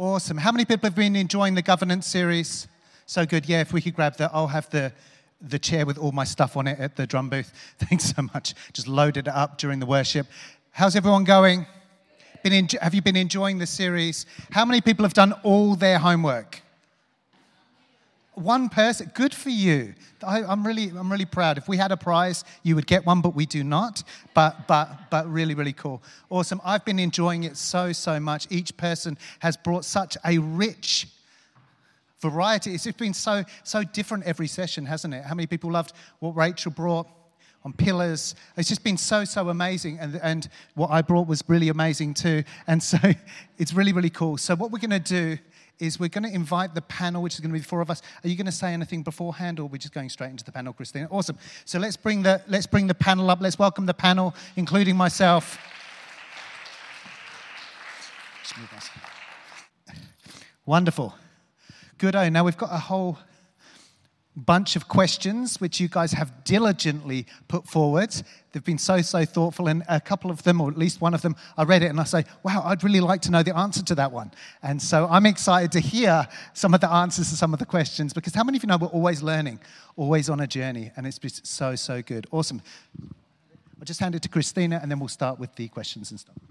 Awesome. How many people have been enjoying the governance series? So good. Yeah, if we could grab I'll have the chair with all my stuff on it at the drum booth. Thanks so much. Just loaded it up during the worship. How's everyone going? Have you been enjoying the series? How many people have done all their homework? One person. Good for you. I'm really proud. If we had a prize, you would get one, but we do not. But really, really cool. Awesome. I've been enjoying it so much. Each person has brought such a rich variety. It's just been so different every session, hasn't it? How many people loved what Rachel brought on pillars? It's just been so amazing, and what I brought was really amazing too. And so it's really, really cool. So what we're going to do is we're going to invite the panel, which is going to be the four of us. Are you going to say anything beforehand, or are we just going straight into the panel, Christina? Awesome. So let's bring the panel up. Let's welcome the panel, including myself. Just move us. Wonderful. Good. Now we've got a whole bunch of questions which you guys have diligently put forward. They've been so thoughtful, and a couple of them, or at least one of them, I read it and I say, wow, I'd really like to know the answer to that one. And so I'm excited to hear some of the answers to some of the questions, because how many of you know we're always learning, always on a journey, and it's just so good. Awesome. I'll just hand it to Christina and then we'll start with the questions and stuff.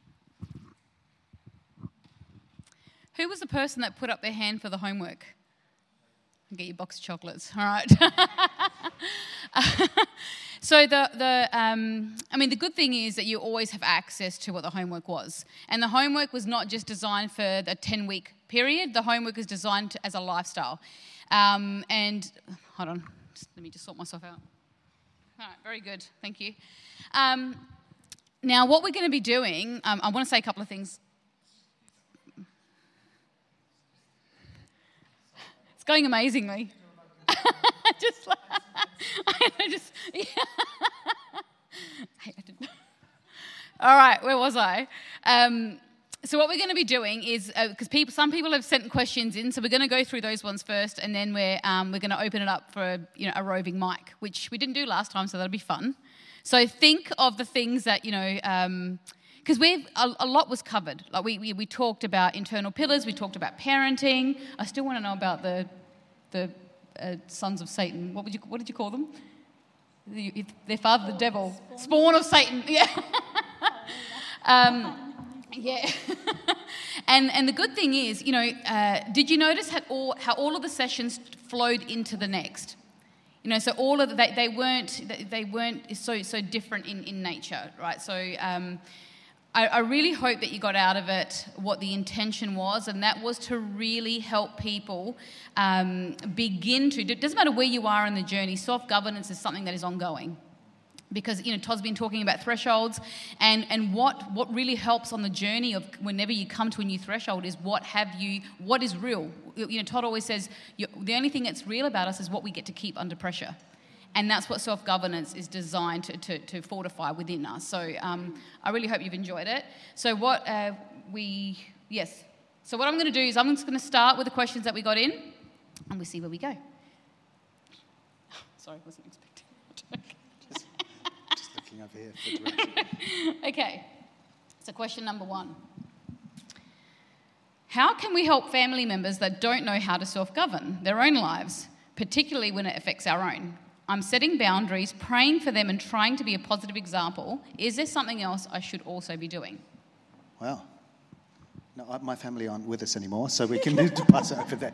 Who was the person that put up their hand for the homework? Get your box of chocolates. All right. So the good thing is that you always have access to what the homework was. And the homework was not just designed for the 10-week period. The homework is designed as a lifestyle. And hold on, let me just sort myself out. All right, very good. Thank you. Now, what we're going to be doing, I want to say a couple of things. Going amazingly. All right, where was I? So what we're going to be doing is, because some people have sent questions in, so we're going to go through those ones first, and then we're going to open it up for a roving mic, which we didn't do last time, so that'll be fun. So think of the things that because a lot was covered. Like we talked about internal pillars, we talked about parenting. I still want to know about the sons of Satan. What did you call them? Their father, the devil, spawn of Satan. Yeah. Yeah. And the good thing is, did you notice how all of the sessions flowed into the next? So all of they weren't so different in nature, right? So I really hope that you got out of it what the intention was, and that was to really help people begin to. It doesn't matter where you are in the journey, self-governance is something that is ongoing. Because, Todd's been talking about thresholds, and what really helps on the journey of whenever you come to a new threshold is what is real. Todd always says, the only thing that's real about us is what we get to keep under pressure. And that's what self-governance is designed to fortify within us. So I really hope you've enjoyed it. So So what I'm going to do is I'm just going to start with the questions that we got in, and we'll see where we go. Sorry, wasn't expecting that. Just looking over here for direction. Okay, so question number 1. How can we help family members that don't know how to self-govern their own lives, particularly when it affects our own? I'm setting boundaries, praying for them and trying to be a positive example. Is there something else I should also be doing? Well, no, my family aren't with us anymore, so we can move to pass it over there.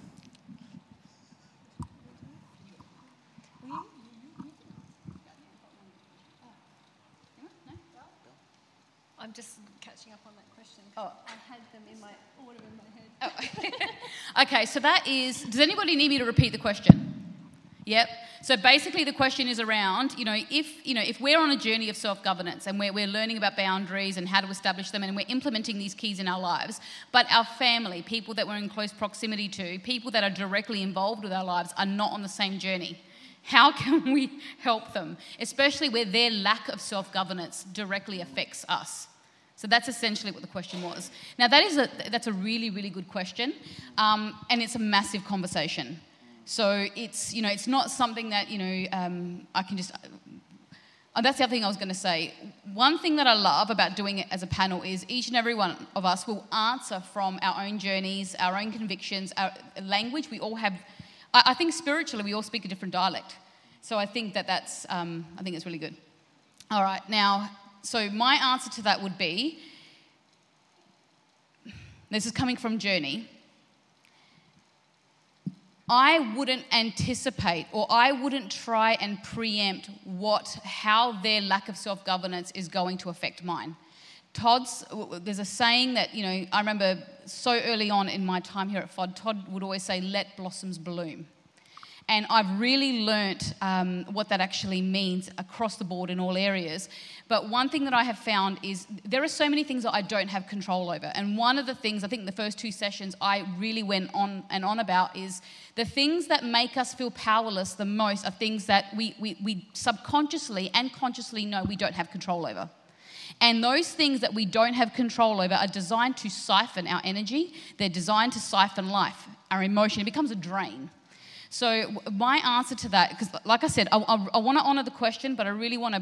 I'm just catching up on that question. Oh. I had them in my order in my head. Oh. Okay, so that is... Does anybody need me to repeat the question? Yep. So basically the question is around, if we're on a journey of self-governance and we're learning about boundaries and how to establish them and we're implementing these keys in our lives, but our family, people that we're in close proximity to, people that are directly involved with our lives are not on the same journey. How can we help them, especially where their lack of self-governance directly affects us? So that's essentially what the question was. Now that's a really, really good question, and it's a massive conversation. So it's not something that I can just that's the other thing I was going to say. One thing that I love about doing it as a panel is each and every one of us will answer from our own journeys, our own convictions, our language. We all have, I think spiritually we all speak a different dialect. So I think that's really good. All right, now, so my answer to that would be, this is coming from Journey, I wouldn't anticipate or I wouldn't try and preempt how their lack of self-governance is going to affect mine. There's a saying that, I remember so early on in my time here at FOD, Todd would always say, let blossoms bloom. And I've really learnt what that actually means across the board in all areas. But one thing that I have found is there are so many things that I don't have control over. And one of the things, I think the first 2 sessions I really went on and on about is the things that make us feel powerless the most are things that we subconsciously and consciously know we don't have control over. And those things that we don't have control over are designed to siphon our energy. They're designed to siphon life, our emotion. It becomes a drain. So my answer to that, because like I said, I want to honour the question, but I want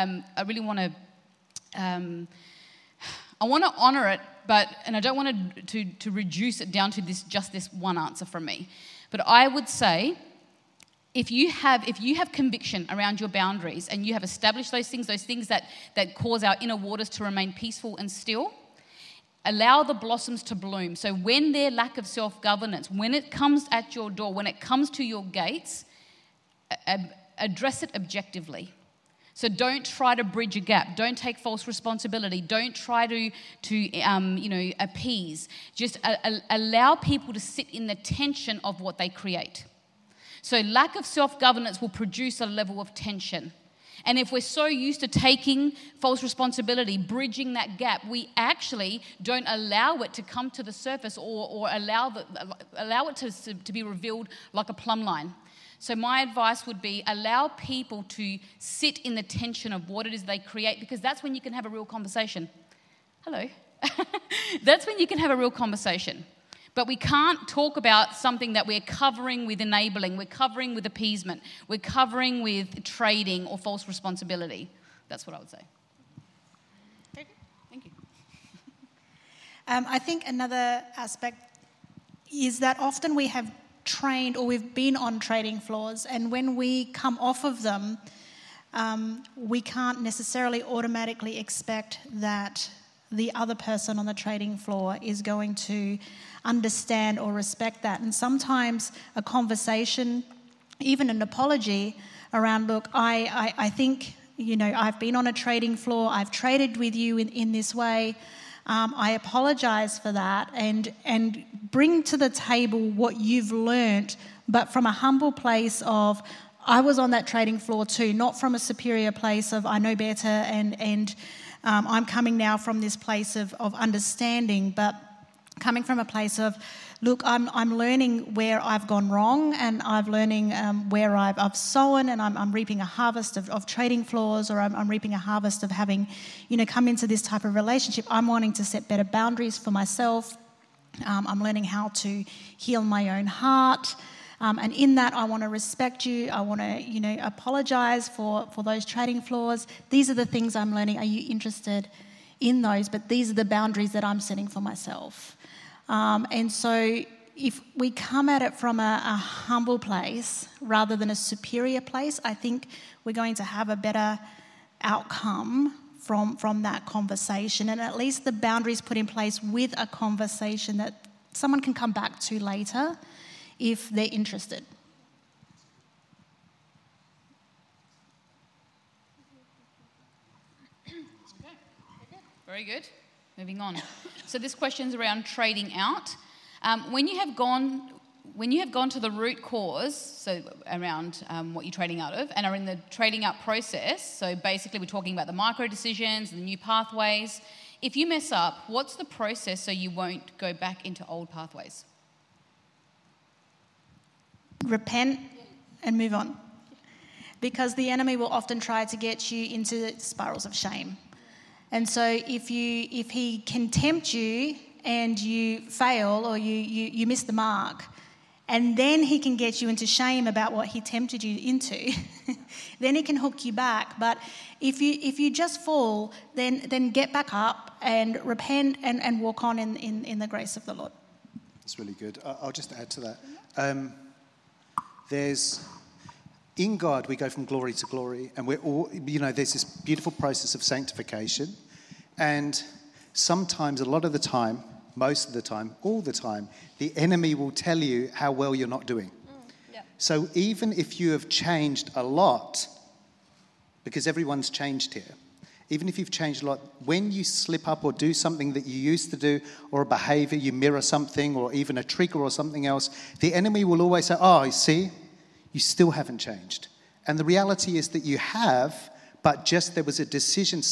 to honour it, and I don't want to reduce it down to just this one answer from me. But I would say, if you have conviction around your boundaries and you have established those things that cause our inner waters to remain peaceful and still, allow the blossoms to bloom. So when their lack of self-governance, when it comes at your door, when it comes to your gates, address it objectively. So don't try to bridge a gap. Don't take false responsibility. Don't try to appease. Just allow people to sit in the tension of what they create. So lack of self-governance will produce a level of tension. And if we're so used to taking false responsibility, bridging that gap, we actually don't allow it to come to the surface or allow it to be revealed like a plumb line. So my advice would be allow people to sit in the tension of what it is they create, because that's when you can have a real conversation. Hello. That's when you can have a real conversation. But we can't talk about something that we're covering with enabling, we're covering with appeasement, we're covering with trading or false responsibility. That's what I would say. Okay, thank you. I think another aspect is that often we have trained or we've been on trading floors, and when we come off of them, we can't necessarily automatically expect that the other person on the trading floor is going to understand or respect that. And sometimes a conversation, even an apology around, look, I think, I've been on a trading floor, I've traded with you in this way, I apologise for that, and bring to the table what you've learnt, but from a humble place of, I was on that trading floor too, not from a superior place of I know better and I'm coming now from this place of understanding, but coming from a place of, look, I'm learning where I've gone wrong, and I'm learning where I've sown, and I'm reaping a harvest of trading floors, or I'm reaping a harvest of having, come into this type of relationship. I'm wanting to set better boundaries for myself. I'm learning how to heal my own heart. And in that, I want to respect you. I want to, apologise for those trading floors. These are the things I'm learning. Are you interested in those? But these are the boundaries that I'm setting for myself. And so if we come at it from a humble place rather than a superior place, I think we're going to have a better outcome from that conversation, and at least the boundaries put in place with a conversation that someone can come back to later if they're interested. Very good. Moving on. So this question's around trading out. When you have gone to the root cause, so around what you're trading out of, and are in the trading out process, so basically we're talking about the micro decisions, the new pathways. If you mess up, what's the process so you won't go back into old pathways? Repent and move on. Because the enemy will often try to get you into spirals of shame. And so if he can tempt you and you fail or you miss the mark, And then he can get you into shame about what he tempted you into. Then he can hook you back. But if you just fall, then get back up and repent and walk on in the grace of the Lord. That's really good. I'll just add to that. In God, we go from glory to glory, and we're all, there's this beautiful process of sanctification. And sometimes, a lot of the time, most of the time, all the time, the enemy will tell you how well you're not doing. Yeah. So even if you have changed a lot, because everyone's changed here, even if you've changed a lot, when you slip up or do something that you used to do, or a behavior, you mirror something, or even a trigger or something else, the enemy will always say, oh, you see, you still haven't changed. And the reality is that you have, but just there was a decision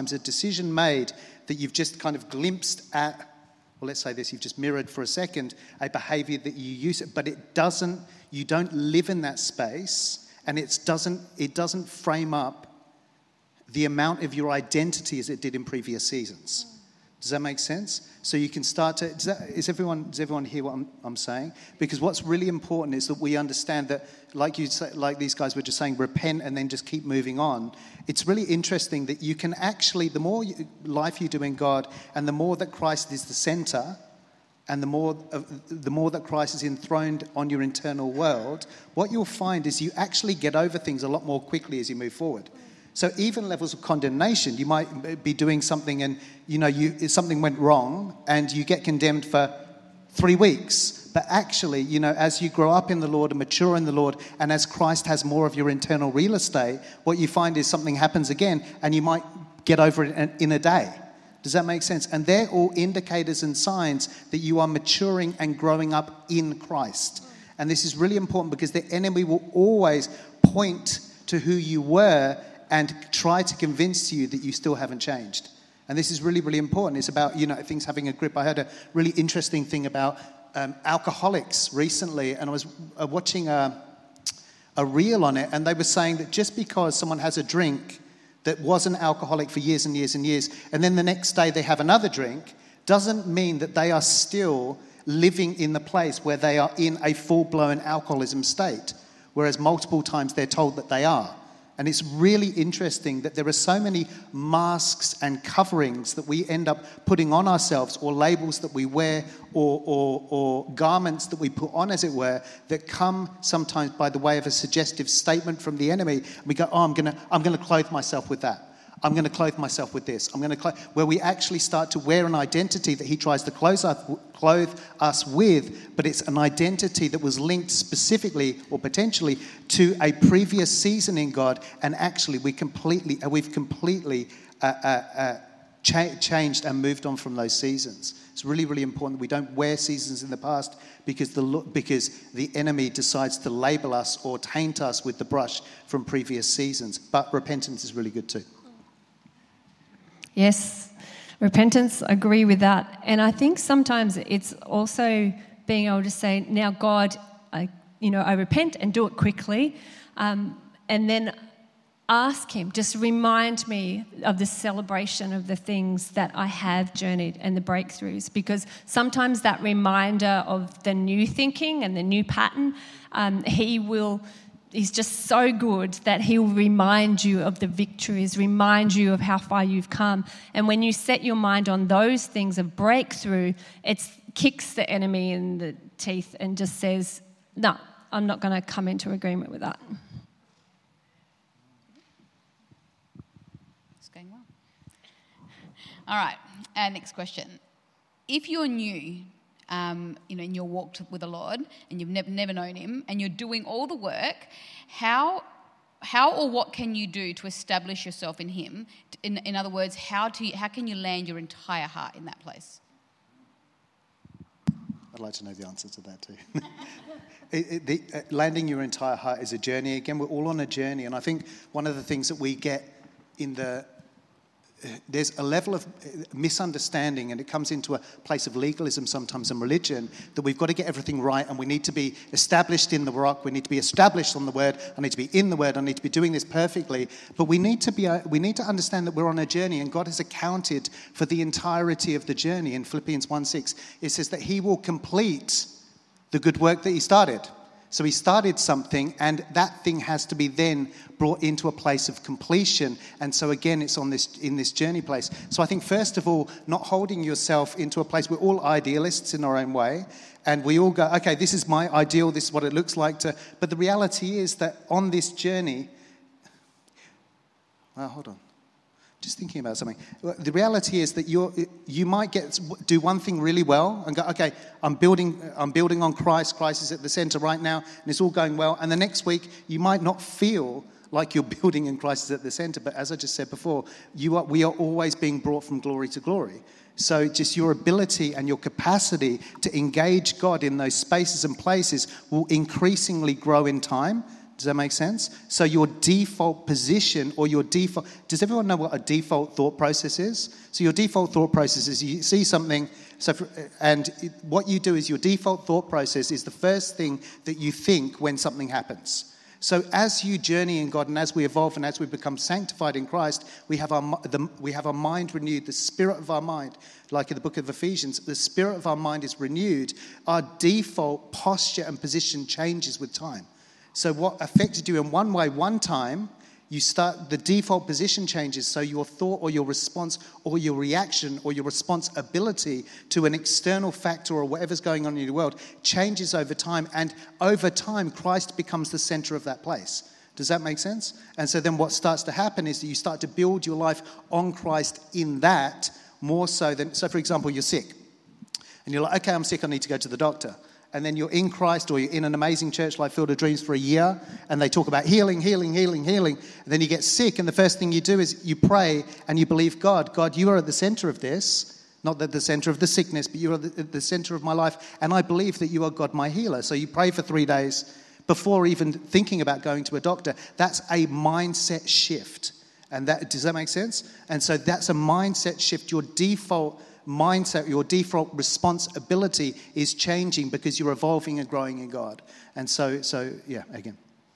made that you've just kind of glimpsed at, well, let's say this, you've just mirrored for a second a behavior that you use, but you don't live in that space, and it doesn't frame up the amount of your identity as it did in previous seasons. Does that make sense? So you can start to, does everyone hear what I'm saying? Because what's really important is that we understand that, like these guys were just saying, repent and then just keep moving on. It's really interesting that you can actually, the more life you do in God, and the more that Christ is the center, and the more that Christ is enthroned on your internal world, what you'll find is you actually get over things a lot more quickly as you move forward. So even levels of condemnation, you might be doing something and, something went wrong and you get condemned for 3 weeks. But actually, as you grow up in the Lord and mature in the Lord, and as Christ has more of your internal real estate, what you find is something happens again and you might get over it in a day. Does that make sense? And they're all indicators and signs that you are maturing and growing up in Christ. And this is really important because the enemy will always point to who you were and try to convince you that you still haven't changed. And this is really, really important. It's about, things having a grip. I heard a really interesting thing about alcoholics recently, and I was watching a reel on it, and they were saying that just because someone has a drink that was an alcoholic for years and years and years, and then the next day they have another drink, doesn't mean that they are still living in the place where they are in a full-blown alcoholism state, whereas multiple times they're told that they are. And it's really interesting that there are so many masks and coverings that we end up putting on ourselves, or labels that we wear, or garments that we put on, as it were, that come sometimes by the way of a suggestive statement from the enemy. And we go, oh, I'm going to clothe myself with that. I'm going to clothe myself with this. Where we actually start to wear an identity that he tries to clothe us with, but it's an identity that was linked specifically or potentially to a previous season in God, and actually we've completely changed and moved on from those seasons. It's really, really important that we don't wear seasons in the past because the enemy decides to label us or taint us with the brush from previous seasons. But repentance is really good too. Yes, repentance, I agree with that. And I think sometimes it's also being able to say, now God, I repent and do it quickly, and then ask him, just remind me of the celebration of the things that I have journeyed and the breakthroughs, because sometimes that reminder of the new thinking and the new pattern, He's just so good that he'll remind you of the victories, remind you of how far you've come. And when you set your mind on those things of breakthrough, it kicks the enemy in the teeth and just says, no, I'm not going to come into agreement with that. It's going well. All right, next question. If you're new, in your walk with the Lord, and you've never known him, and you're doing all the work, how or what can you do to establish yourself in him? In other words, how can you land your entire heart in that place? I'd like to know the answer to that too. Landing your entire heart is a journey. Again, we're all on a journey, and I think one of the things that we get there's a level of misunderstanding, and it comes into a place of legalism sometimes in religion, that we've got to get everything right, and we need to be established in the rock, we need to be established on the word, I need to be in the word, I need to be doing this perfectly. But we need to understand that we're on a journey, and God has accounted for the entirety of the journey. In Philippians 1:6, it says that he will complete the good work that he started. So he started something, and that thing has to be then brought into a place of completion. And so again, it's in this journey place. So I think, first of all, not holding yourself into a place. We're all idealists in our own way, and we all go, okay, this is my ideal, this is what it looks like to. But the reality is that on this journey, well, hold on. Just thinking about something. The reality is that you might do one thing really well and go, okay, I'm building on Christ. Christ is at the center right now, and it's all going well. And the next week, you might not feel like you're building and Christ is at the center. But as I just said before, we are always being brought from glory to glory. So just your ability and your capacity to engage God in those spaces and places will increasingly grow in time. Does that make sense? So your default position or does everyone know what a default thought process is? So your default thought process is you see something, what you do is your default thought process is the first thing that you think when something happens. So as you journey in God and as we evolve and as we become sanctified in Christ, we have our mind renewed, the spirit of our mind, like in the book of Ephesians, the spirit of our mind is renewed. Our default posture and position changes with time. So what affected you in one way, one time, the default position changes. So your thought or your response or your reaction or your responsibility to an external factor or whatever's going on in your world changes over time. And over time, Christ becomes the center of that place. Does that make sense? And so then what starts to happen is that you start to build your life on Christ in that more so than, so for example, you're sick. And you're like, okay, I'm sick, I need to go to the doctor. And then you're in Christ or you're in an amazing church like Field of Dreams for a year and they talk about healing. And then you get sick and the first thing you do is you pray and you believe God, you are at the center of this, not at the center of the sickness, but you are at the center of my life. And I believe that you are God, my healer. So you pray for 3 days before even thinking about going to a doctor. That's a mindset shift. And does that make sense? And so that's a mindset shift. Your default mindset, your default responsibility is changing because you're evolving and growing in God. And so yeah, again.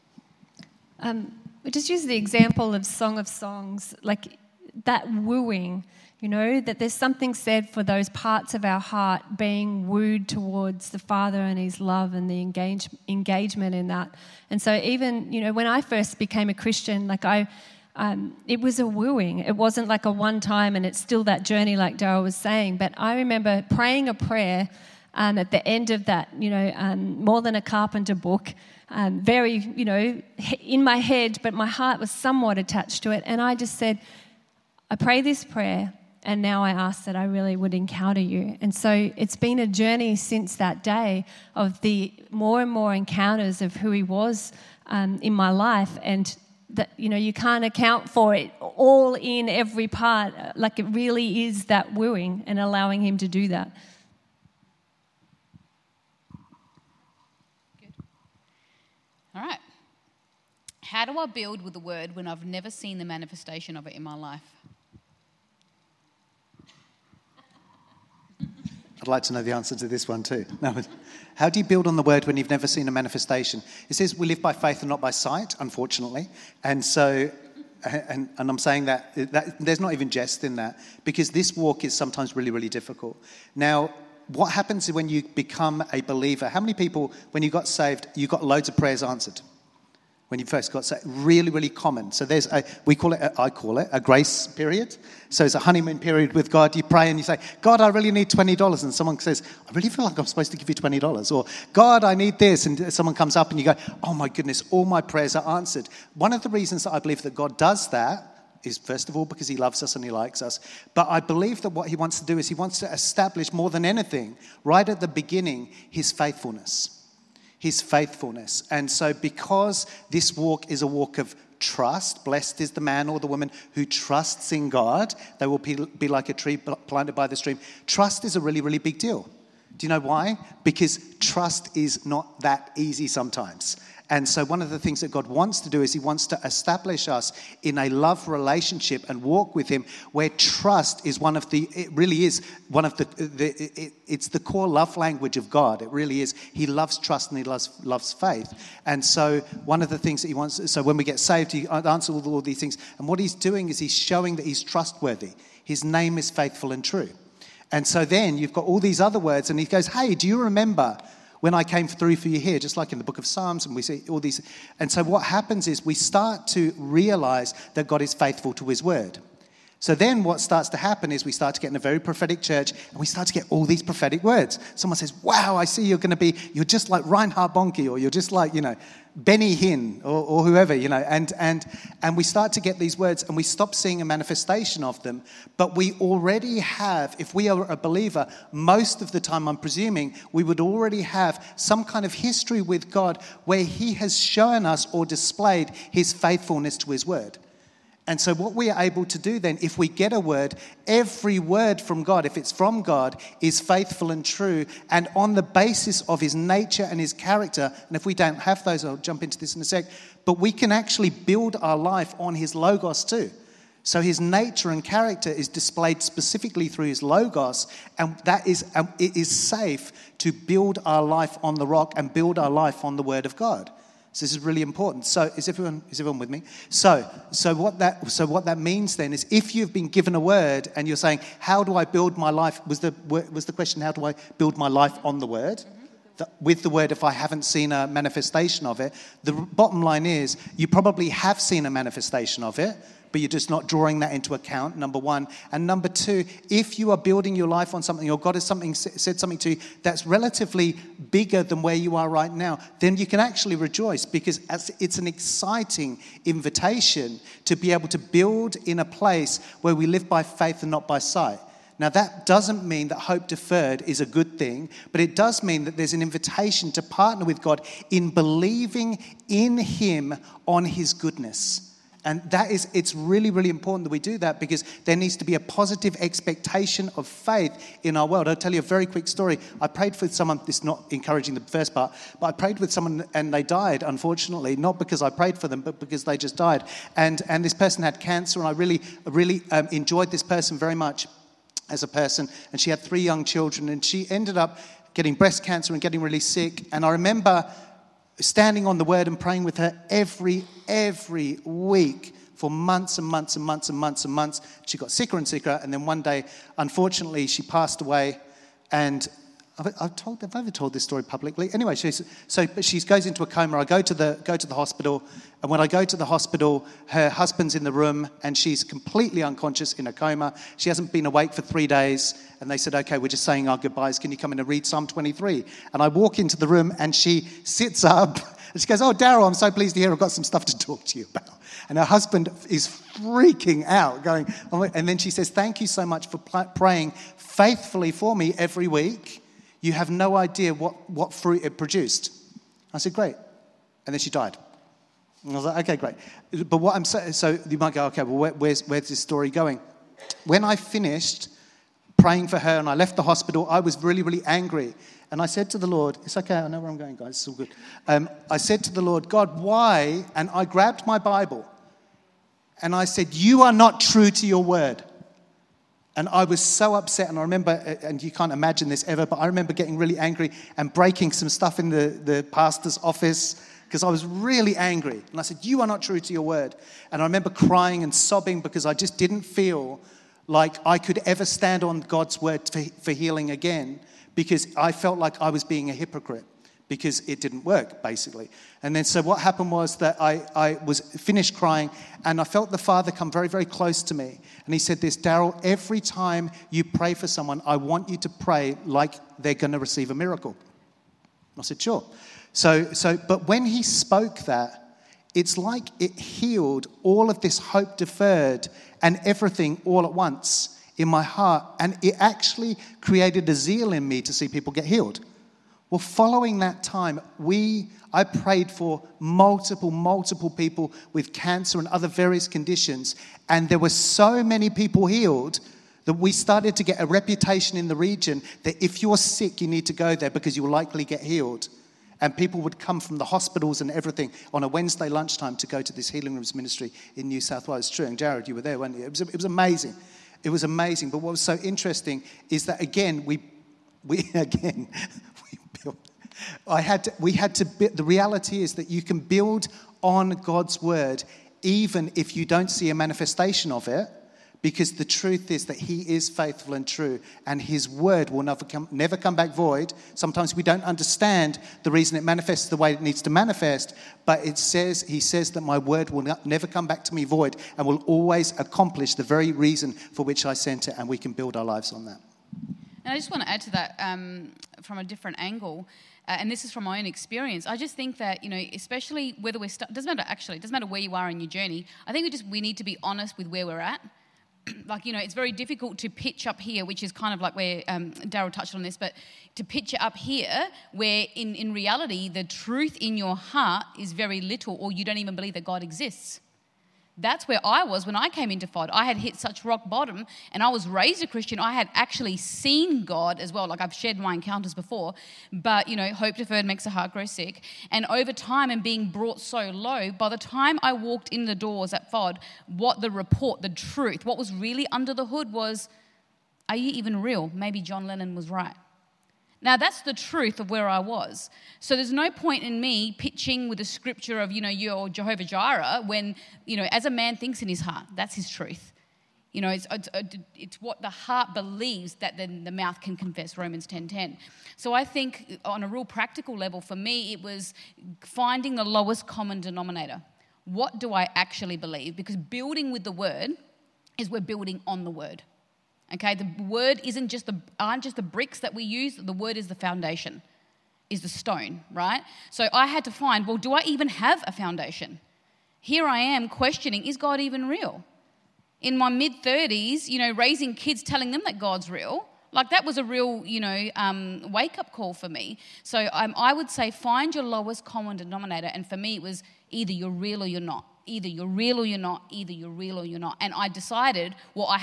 We just use the example of Song of Songs, like that wooing, that there's something said for those parts of our heart being wooed towards the Father and His love and the engagement in that. And so even, when I first became a Christian, it was a wooing. It wasn't like a one time and it's still that journey like Daryl was saying. But I remember praying a prayer at the end of that, More Than a Carpenter book, very, in my head, but my heart was somewhat attached to it. And I just said, I pray this prayer and now I ask that I really would encounter you. And so it's been a journey since that day of the more and more encounters of who He was in my life, and that, you can't account for it all in every part. Like it really is that wooing and allowing Him to do that. Good. All right. How do I build with the Word when I've never seen the manifestation of it in my life? I'd like to know the answer to this one too. No, how do you build on the Word when you've never seen a manifestation? It says we live by faith and not by sight, unfortunately. And so, and I'm saying that there's not even jest in that, because this walk is sometimes really, really difficult. Now, what happens when you become a believer? How many people, when you got saved, you got loads of prayers answered? When you first got saved, really, really common. So I call it a grace period. So it's a honeymoon period with God. You pray and you say, God, I really need $20. And someone says, I really feel like I'm supposed to give you $20. Or, God, I need this. And someone comes up and you go, oh my goodness, all my prayers are answered. One of the reasons that I believe that God does that is, first of all, because He loves us and He likes us. But I believe that what He wants to do is He wants to establish more than anything, right at the beginning, His faithfulness. His faithfulness. And so because this walk is a walk of trust, blessed is the man or the woman who trusts in God. They will be like a tree planted by the stream. Trust is a really, really big deal. Do you know why? Because trust is not that easy sometimes. And so one of the things that God wants to do is He wants to establish us in a love relationship and walk with Him where trust is it's the core love language of God. It really is. He loves trust and He loves faith. And so one of the things that He wants, so when we get saved, He answers all these things. And what He's doing is He's showing that He's trustworthy. His name is faithful and true. And so then you've got all these other words and He goes, hey, do you remember when I came through for you here, just like in the book of Psalms, and we see all these. And so what happens is we start to realize that God is faithful to his word. So then what starts to happen is we start to get in a very prophetic church, and we start to get all these prophetic words. Someone says, wow, I see you're just like Reinhard Bonnke, or you're just like, Benny Hinn, or whoever, and we start to get these words, and we stop seeing a manifestation of them. But we already have, if we are a believer, most of the time I'm presuming, we would already have some kind of history with God where he has shown us or displayed his faithfulness to his word. And so what we are able to do then, if we get a word, every word from God, if it's from God, is faithful and true, and on the basis of his nature and his character, and if we don't have those, I'll jump into this in a sec, but we can actually build our life on his logos too. So his nature and character is displayed specifically through his logos, and it is safe to build our life on the rock and build our life on the word of God. So this is really important. So is everyone with me? So what that means then is, if you've been given a word and you're saying, how do I build my life? Was the question, how do I build my life on the word? With the word, if I haven't seen a manifestation of it. The bottom line is, you probably have seen a manifestation of it, but you're just not drawing that into account, number one. And number two, if you are building your life on something, or God has said something to you that's relatively bigger than where you are right now, then you can actually rejoice, because it's an exciting invitation to be able to build in a place where we live by faith and not by sight. Now, that doesn't mean that hope deferred is a good thing, but it does mean that there's an invitation to partner with God in believing in him on his goodness. And it's really, really important that we do that, because there needs to be a positive expectation of faith in our world. I'll tell you a very quick story. I prayed for someone, this is not encouraging the first part, but I prayed with someone and they died, unfortunately, not because I prayed for them, but because they just died. And this person had cancer, and I really enjoyed this person very much as a person. And she had 3 young children, and she ended up getting breast cancer and getting really sick. And I remember standing on the word and praying with her every week for months and months and months and months and months. She got sicker and sicker, and then one day, unfortunately, she passed away. And have I ever told this story publicly? Anyway, she goes into a coma. I go to the hospital, and when I go to the hospital, her husband's in the room, and she's completely unconscious in a coma. She hasn't been awake for 3 days, and they said, "Okay, we're just saying our goodbyes. Can you come in and read Psalm 23?" And I walk into the room, and she sits up, and she goes, "Oh, Daryl, I'm so pleased to hear. I've got some stuff to talk to you about." And her husband is freaking out, going, and then she says, "Thank you so much for praying faithfully for me every week. You have no idea what fruit it produced." I said, "Great." And then she died. And I was like, "Okay, great." But what I'm saying, so you might go, "Okay, well, where's this story going?" When I finished praying for her and I left the hospital, I was really, really angry. And I said to the Lord, it's okay, I know where I'm going, guys, it's all good. I said to the Lord, "God, why?" And I grabbed my Bible and I said, "You are not true to your word." And I was so upset, and I remember, and you can't imagine this ever, but I remember getting really angry and breaking some stuff in the pastor's office, because I was really angry. And I said, "You are not true to your word." And I remember crying and sobbing, because I just didn't feel like I could ever stand on God's word for healing again, because I felt like I was being a hypocrite, because it didn't work, basically. And then so what happened was that I was finished crying, and I felt the Father come very, very close to me. And he said this, "Daryl, every time you pray for someone, I want you to pray like they're going to receive a miracle." I said, "Sure." But when he spoke that, it's like it healed all of this hope deferred and everything all at once in my heart. And it actually created a zeal in me to see people get healed. Well, following that time, I prayed for multiple people with cancer and other various conditions, and there were so many people healed that we started to get a reputation in the region that if you're sick, you need to go there because you will likely get healed. And people would come from the hospitals and everything on a Wednesday lunchtime to go to this Healing Rooms ministry in New South Wales. True, and Jared, you were there, weren't you? It was amazing. It was amazing. But what was so interesting is that, again, we had to build. The reality is that you can build on God's word even if you don't see a manifestation of it, because the truth is that he is faithful and true, and his word will never come back void. Sometimes we don't understand the reason it manifests the way it needs to manifest, but he says that my word will never come back to me void and will always accomplish the very reason for which I sent it, and we can build our lives on that. And I just want to add to that from a different angle, and this is from my own experience. I just think that, especially whether we're doesn't matter where you are in your journey. I think we need to be honest with where we're at. It's very difficult to pitch up here, which is kind of like where Daryl touched on this, but to pitch it up here where in reality the truth in your heart is very little, or you don't even believe that God exists. That's where I was when I came into FOD. I had hit such rock bottom, and I was raised a Christian. I had actually seen God as well. Like, I've shared my encounters before, but, hope deferred makes the heart grow sick. And over time and being brought so low, by the time I walked in the doors at FOD, the truth, what was really under the hood was, are you even real? Maybe John Lennon was right. Now, that's the truth of where I was. So there's no point in me pitching with a scripture of, you're Jehovah Jireh when, as a man thinks in his heart, that's his truth. It's what the heart believes that then the mouth can confess, Romans 10:10. So I think on a real practical level, for me, it was finding the lowest common denominator. What do I actually believe? Because building with the word is we're building on the word. Okay, the word aren't just the bricks that we use. The word is the foundation, is the stone, right? So I had to find, do I even have a foundation? Here I am questioning, is God even real? In my mid-30s, raising kids, telling them that God's real, like that was a real, wake-up call for me. So I would say find your lowest common denominator, and for me it was either you're real or you're not. Either you're real or you're not, either you're real or you're not. And I discovered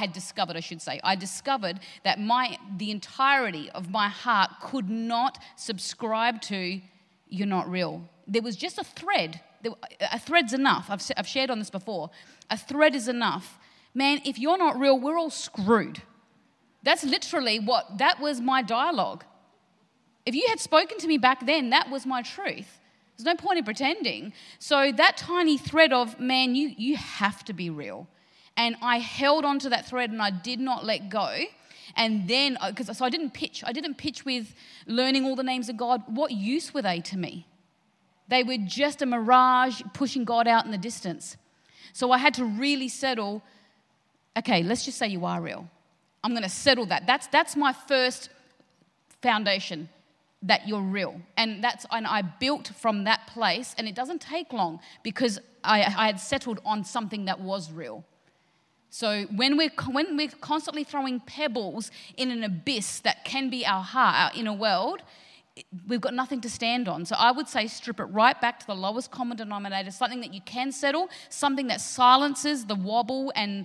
that the entirety of my heart could not subscribe to you're not real. There was just a thread. A thread's enough. I've shared on this before. A thread is enough. Man, if you're not real, we're all screwed. That's literally that was my dialogue. If you had spoken to me back then, that was my truth. There's no point in pretending. So that tiny thread of, man, you have to be real. And I held on to that thread and I did not let go. And then, so I didn't pitch with learning all the names of God. What use were they to me? They were just a mirage pushing God out in the distance. So I had to really settle, okay, let's just say you are real. I'm going to settle that. That's my first foundation, that you're real. And I built from that place, and it doesn't take long because I had settled on something that was real. So when we're constantly throwing pebbles in an abyss that can be our heart, our inner world, we've got nothing to stand on. So I would say strip it right back to the lowest common denominator, something that you can settle, something that silences the wobble and,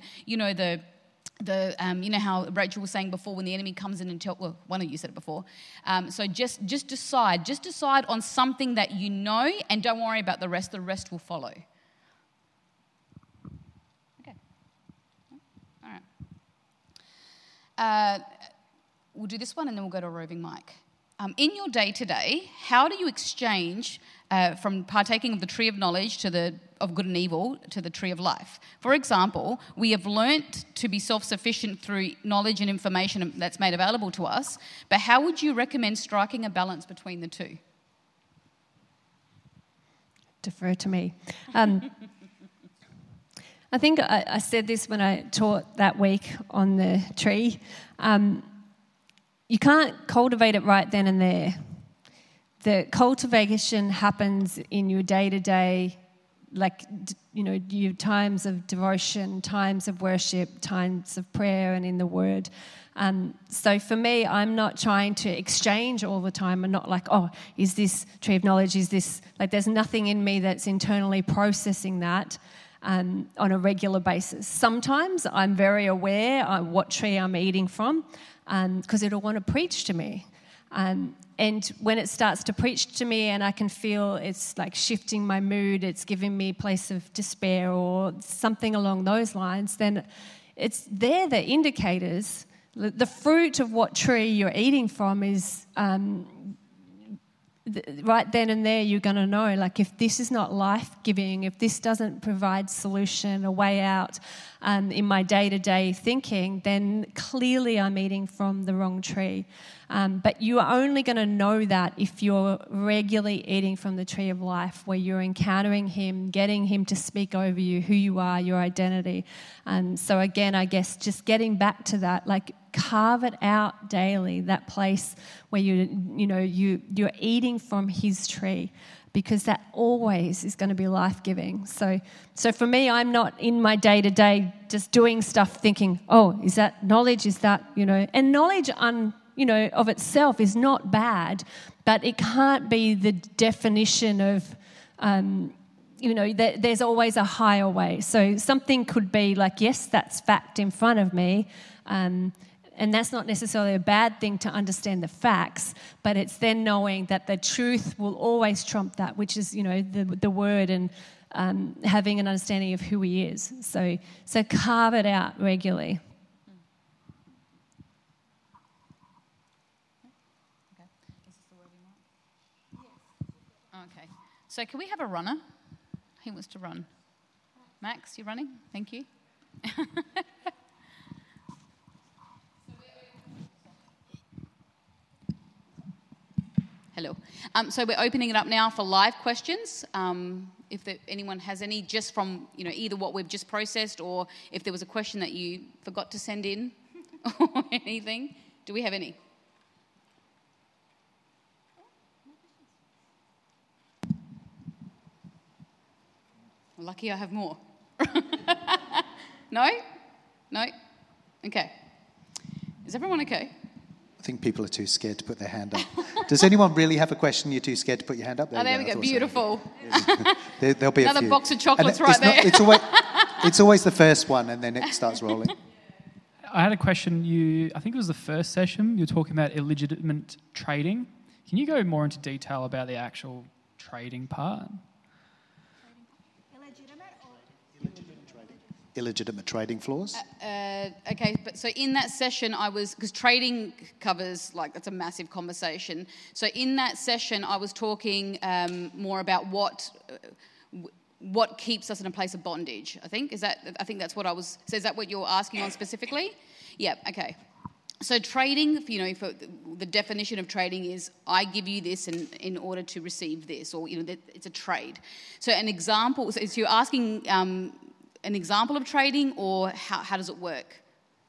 how Rachel was saying before when the enemy comes in and one of you said it before. So just decide on something that you know, and don't worry about the rest. The rest will follow. Okay. All right. We'll do this one and then we'll go to a roving mic. In your day-to-day, how do you exchange from partaking of the tree of knowledge of good and evil to the tree of life? For example, we have learnt to be self-sufficient through knowledge and information that's made available to us, but how would you recommend striking a balance between the two? Defer to me. I think I said this when I taught that week on the tree. You can't cultivate it right then and there. The cultivation happens in your day-to-day, your times of devotion, times of worship, times of prayer and in the Word. So for me, I'm not trying to exchange all the time. I'm not like, is this tree of knowledge, is this... there's nothing in me that's internally processing that on a regular basis. Sometimes I'm very aware of what tree I'm eating from, because it'll want to preach to me. And when it starts to preach to me and I can feel it's like shifting my mood, it's giving me a place of despair or something along those lines, then they're the indicators. The fruit of what tree you're eating from is right then and there, you're going to know, like, if this is not life-giving, if this doesn't provide solution, a way out in my day-to-day thinking, then clearly I'm eating from the wrong tree. But you are only going to know that if you're regularly eating from the tree of life, where you're encountering him, getting him to speak over you, who you are, your identity. So again, I guess just getting back to that, like, carve it out daily, that place where you're eating from his tree, because that always is going to be life-giving. So for me, I'm not in my day-to-day just doing stuff thinking, oh, is that knowledge? Is that, and knowledge of itself is not bad, but it can't be the definition of, there's always a higher way. So something could be like, yes, that's fact in front of me, and that's not necessarily a bad thing to understand the facts, but it's then knowing that the truth will always trump that, which is, the word, and having an understanding of who he is. So carve it out regularly. Okay. So can we have a runner? Who wants to run? Max, you running? Thank you. Hello. So we're opening it up now for live questions. If anyone has any, just from either what we've just processed, or if there was a question that you forgot to send in, or anything. Do we have any? Lucky I have more. No? Okay. Is everyone okay? I think people are too scared to put their hand up. Does anyone really have a question? You're too scared to put your hand up? There we go. Beautiful. There'll be another a few. Box of chocolates right there. It's always the first one, and then it starts rolling. I had a question. I think it was the first session, you were talking about illegitimate trading. Can you go more into detail about the actual trading part? Illegitimate trading floors. Okay, but so in that session because trading covers, that's a massive conversation. So in that session I was talking more about what keeps us in a place of bondage. I think that's what I was. So is that what you're asking on specifically? Yeah. Okay. So trading, for the definition of trading is I give you this in order to receive this, or it's a trade. So an example. So you're asking. An example of trading, or how does it work?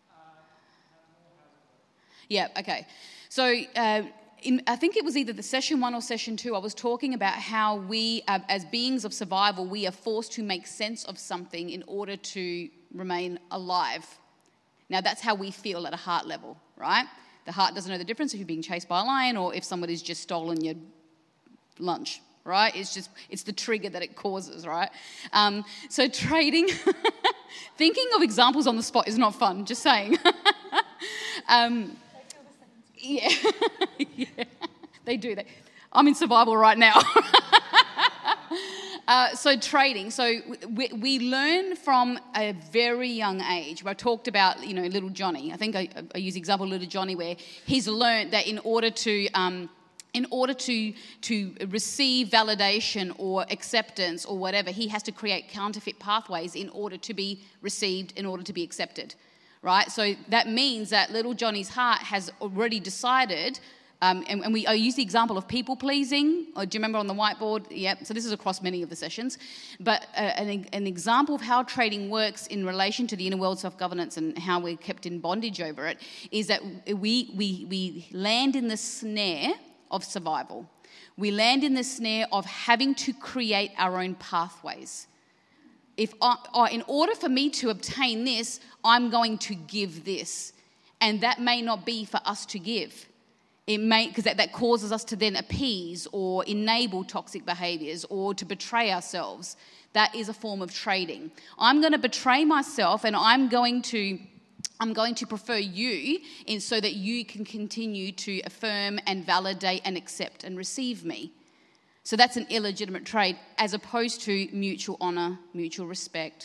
Yeah, okay. So I think it was either the session 1 or session 2, I was talking about how we, as beings of survival, we are forced to make sense of something in order to remain alive. Now, that's how we feel at a heart level, right? The heart doesn't know the difference if you're being chased by a lion or if somebody's just stolen your lunch. Right? It's the trigger that it causes, right? So trading, thinking of examples on the spot is not fun, just saying. Yeah. They do. I'm in survival right now. So trading. So we learn from a very young age. I talked about, little Johnny. I think I use the example of little Johnny, where he's learned that in order to receive validation or acceptance or whatever, he has to create counterfeit pathways in order to be received, in order to be accepted, right? So that means that little Johnny's heart has already decided, I use the example of people-pleasing. Do you remember on the whiteboard? Yep. So this is across many of the sessions. But an example of how trading works in relation to the inner world self-governance and how we're kept in bondage over it is that we land in the snare of survival. We land in the snare of having to create our own pathways. In order for me to obtain this, I'm going to give this. And that may not be for us to give. It may, because that causes us to then appease or enable toxic behaviours or to betray ourselves. That is a form of trading. I'm going to betray myself, and I'm going to prefer you so that you can continue to affirm and validate and accept and receive me. So that's an illegitimate trade, as opposed to mutual honour, mutual respect,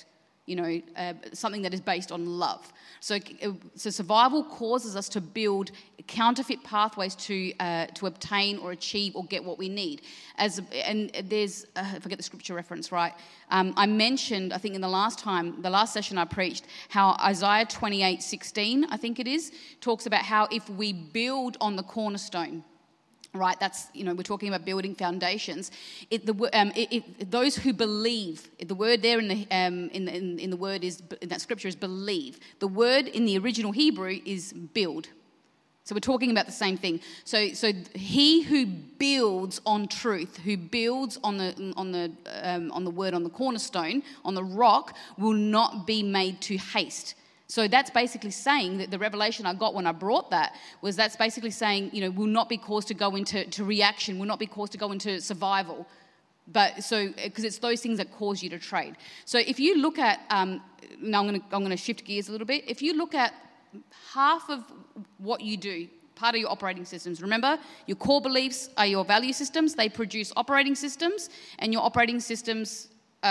something that is based on love. So survival causes us to build counterfeit pathways to obtain or achieve or get what we need. There's I forget the scripture reference, right? I mentioned, I think in the last session I preached, how Isaiah 28:16, I think it is, talks about how if we build on the cornerstone, right, that's, we're talking about building foundations. Those who believe, the word there in the word is, in that scripture, is believe. The word in the original Hebrew is build. So we're talking about the same thing. So he who builds on truth, who builds on the word, on the cornerstone, on the rock, will not be made to haste. So that's basically saying that the revelation I got when I brought that was, that's basically saying, will not be caused to go into reaction, will not be caused to go into survival. But so, because it's those things that cause you to trade. So if you look at, now I'm going to shift gears a little bit. If you look at half of what you do, part of your operating systems. Remember, your core beliefs are your value systems. They produce operating systems, and your operating systems,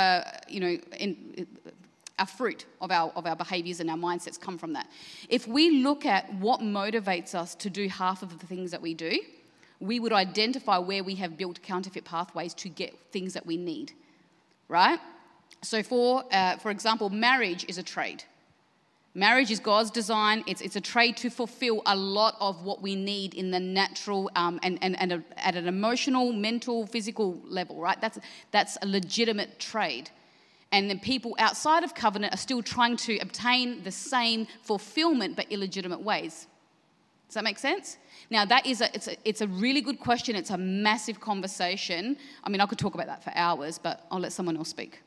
our fruit of our behaviours and our mindsets come from that. If we look at what motivates us to do half of the things that we do, we would identify where we have built counterfeit pathways to get things that we need, right? So for example, marriage is a trade. Marriage is God's design. It's a trade to fulfill a lot of what we need in the natural and at an emotional, mental, physical level, right? That's a legitimate trade. And then people outside of covenant are still trying to obtain the same fulfillment but illegitimate ways. Does that make sense? Now, it's a really good question. It's a massive conversation. I mean, I could talk about that for hours, but I'll let someone else speak.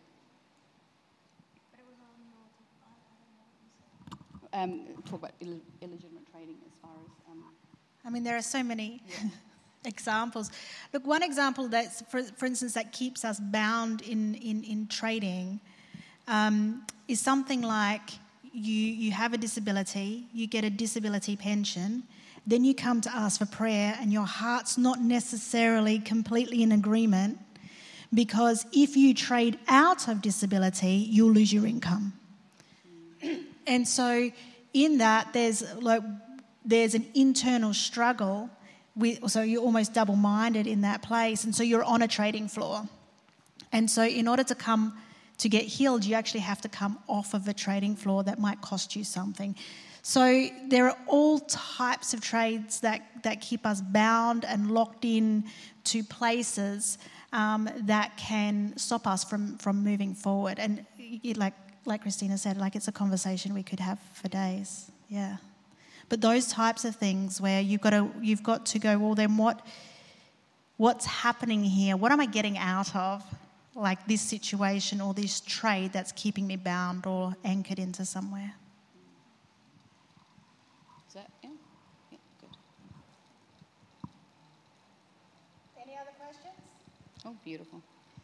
Talk about illegitimate trading as far as... there are so many examples. Look, one example that's, for instance, that keeps us bound in trading is something like you have a disability, you get a disability pension, then you come to ask for prayer and your heart's not necessarily completely in agreement, because if you trade out of disability, you'll lose your income. And so in that, there's an internal struggle. So you're almost double-minded in that place, and so you're on a trading floor. And so in order to get healed, you actually have to come off of a trading floor that might cost you something. So there are all types of trades that keep us bound and locked in to places that can stop us from moving forward. And like Christina said, it's a conversation we could have for days. Yeah. But those types of things where you've got to go, well, then what's happening here? What am I getting out of, like this situation or this trade that's keeping me bound or anchored into somewhere? Is that, yeah? Yeah, good. Any other questions? Oh, beautiful.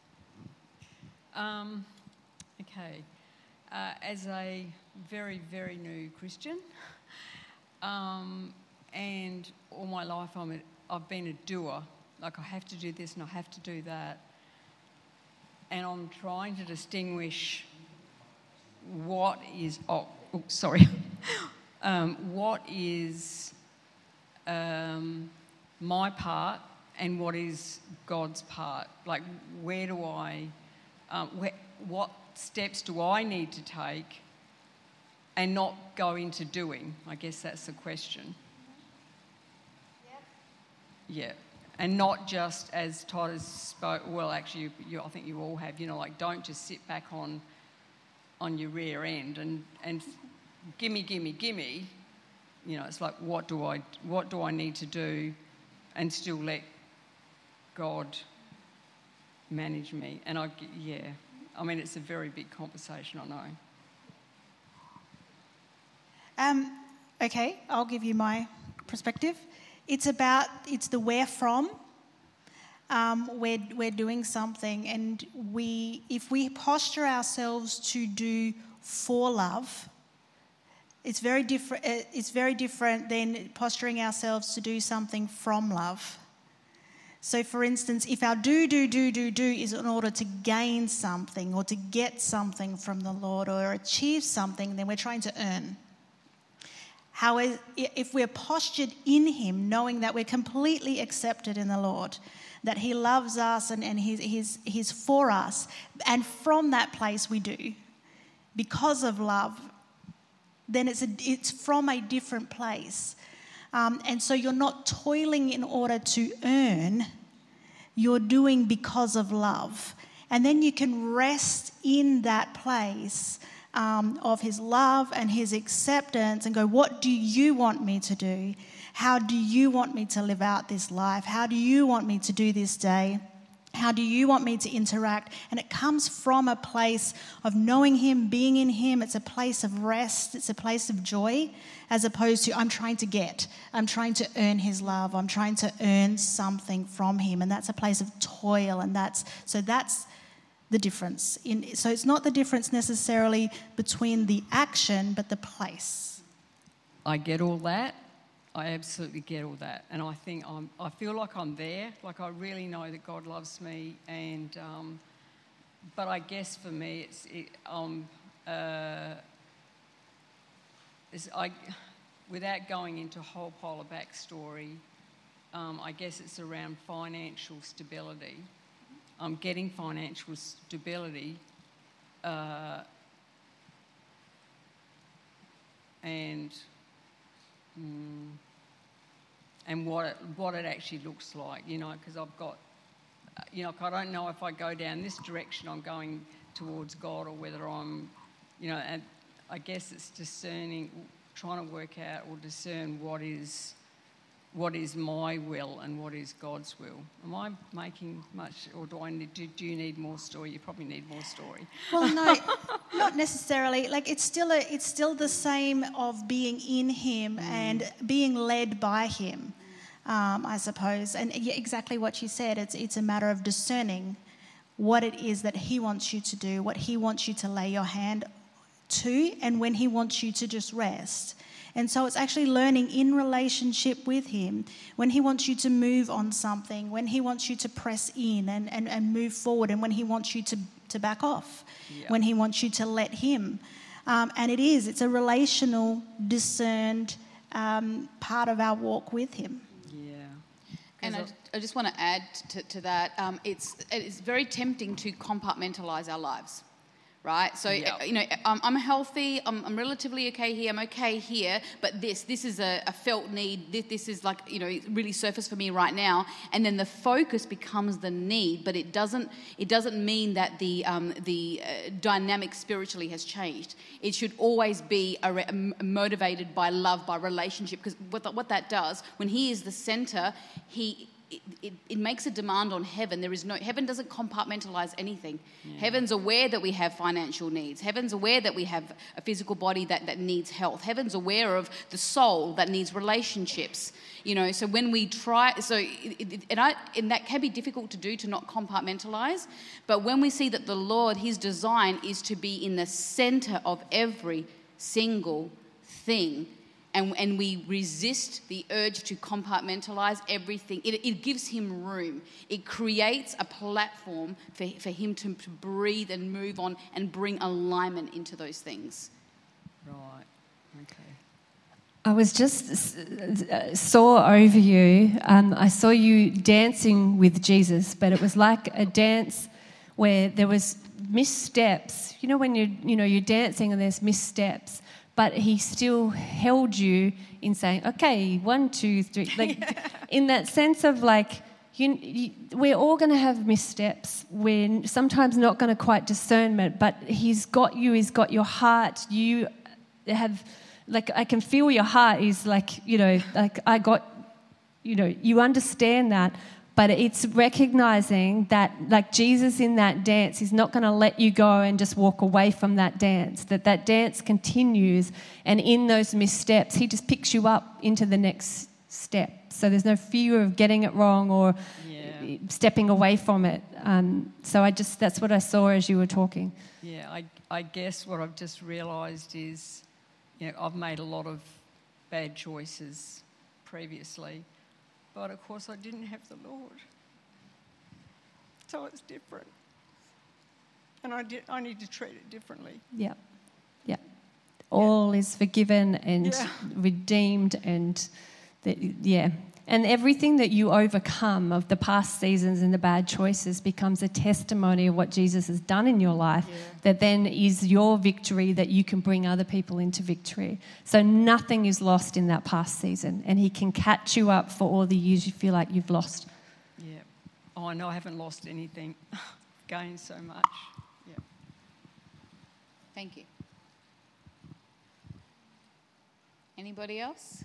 Okay. As a very, very new Christian, and all my life I've been a doer. Like, I have to do this and I have to do that. And I'm trying to distinguish what is... what is my part and what is God's part. Like, where do I... what steps do I need to take and not go into doing? I guess that's the question. Yep. Yeah. And not just, as Todd has spoke, well, actually, I think you all have, don't just sit back on your rear end and gimme. It's like, what do I need to do and still let God manage me? And it's a very big conversation, I know. Okay, I'll give you my perspective. It's the where from. We're doing something, and if we posture ourselves to do for love, it's very different. It's very different than posturing ourselves to do something from love. So, for instance, if our do is in order to gain something or to get something from the Lord or achieve something, then we're trying to earn. However, if we're postured in him, knowing that we're completely accepted in the Lord, that he loves us and he's for us, and from that place we do, because of love, then it's from a different place. And so you're not toiling in order to earn, you're doing because of love. And then you can rest in that place of his love and his acceptance and go, what do you want me to do? How do you want me to live out this life? How do you want me to do this day? How do you want me to interact? And it comes from a place of knowing him, being in him. It's a place of rest. It's a place of joy, as opposed to I'm trying to earn his love. I'm trying to earn something from him. And that's a place of toil. And that's the difference. So it's not the difference necessarily between the action, but the place. I get all that. I absolutely get all that, and I think I feel like I'm there. Like I really know that God loves me, and but I guess for me, without going into a whole pile of backstory, I guess it's around financial stability. I'm getting financial stability, and what it actually looks like, because I've got, I don't know if I go down this direction, I'm going towards God, or whether I'm, and I guess it's discerning, trying to work out or discern what is my will and what is God's will. Am I making much, or do you need more story? You probably need more story. Well, no, not necessarily. Like it's still the same of being in him and being led by him, I suppose. And yeah, exactly what you said. It's a matter of discerning what it is that he wants you to do, what he wants you to lay your hand to, and when he wants you to just rest. And so it's actually learning in relationship with him, when he wants you to move on something, when he wants you to press in and move forward, and when he wants you to back off, when he wants you to let him. And it's a relational, discerned part of our walk with him. Yeah. And I just want to add to that, it's very tempting to compartmentalize our lives. Right, so I'm healthy. I'm relatively okay here. I'm okay here, but this is a felt need. This is like really surface for me right now. And then the focus becomes the need, but it doesn't mean that the dynamic spiritually has changed. It should always be motivated by love, by relationship, because what that does, when he is the center, it makes a demand on heaven. Heaven doesn't compartmentalize anything. Yeah. Heaven's aware that we have financial needs. Heaven's aware that we have a physical body that needs health. Heaven's aware of the soul that needs relationships. So when we try, and that can be difficult to do, to not compartmentalize. But when we see that the Lord, his design is to be in the center of every single thing, and we resist the urge to compartmentalize everything. It gives him room. It creates a platform for him to breathe and move on and bring alignment into those things. Right. Okay. I was just saw over you. I saw you dancing with Jesus, but it was like a dance where there was missteps. When you're dancing and there's missteps. But he still held you in saying, okay, 1, 2, 3. Like in that sense of like, we're all going to have missteps. We're sometimes not going to quite discernment, but he's got you, he's got your heart. You have, like, I can feel your heart is like, like I got, you understand that. But it's recognizing that, like Jesus in that dance, he's not going to let you go and just walk away from that dance, that dance continues. And in those missteps, he just picks you up into the next step. So there's no fear of getting it wrong or stepping away from it. So that's what I saw as you were talking. Yeah, I guess what I've just realised is, I've made a lot of bad choices previously. But of course I didn't have the Lord. So it's different. And I need to treat it differently. Yeah. Yeah. All is forgiven and Yeah. redeemed and, And everything that you overcome of the past seasons and the bad choices becomes a testimony of what Jesus has done in your life that then is your victory that you can bring other people into victory. So nothing is lost in that past season, and he can catch you up for all the years you feel like you've lost. Yeah. Oh, I know I haven't lost anything. Gained so much. Yeah. Thank you. Anybody else?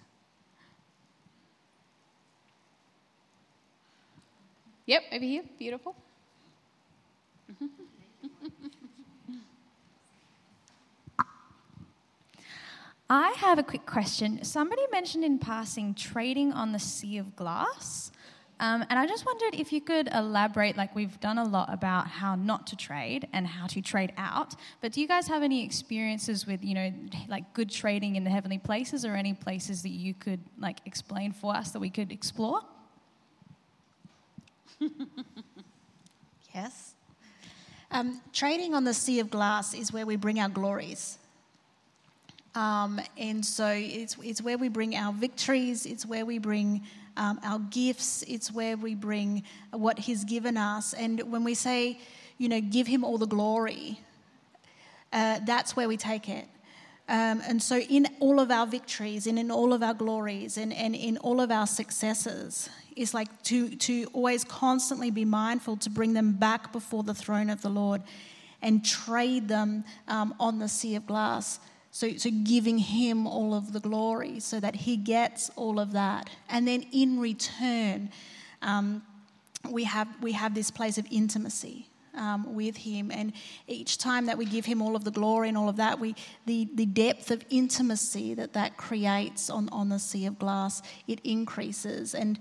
Yep, over here. Beautiful. I have a quick question. Somebody mentioned in passing trading on the sea of glass. And I just wondered if you could elaborate, like we've done a lot about how not to trade and how to trade out, but do you guys have any experiences with, like good trading in the heavenly places, or any places that you could like explain for us that we could explore? Yes. Trading on the sea of glass is where we bring our glories. And so it's where we bring our victories, it's where we bring our gifts, it's where we bring what he's given us. And when we say, give him all the glory, that's where we take it. And so in all of our victories and in all of our glories and in all of our successes, it's like to always constantly be mindful to bring them back before the throne of the Lord and trade them on the sea of glass. So giving him all of the glory so that he gets all of that. And then in return, we have this place of intimacy with him. And each time that we give him all of the glory and all of that, the depth of intimacy that creates on the sea of glass, it increases. And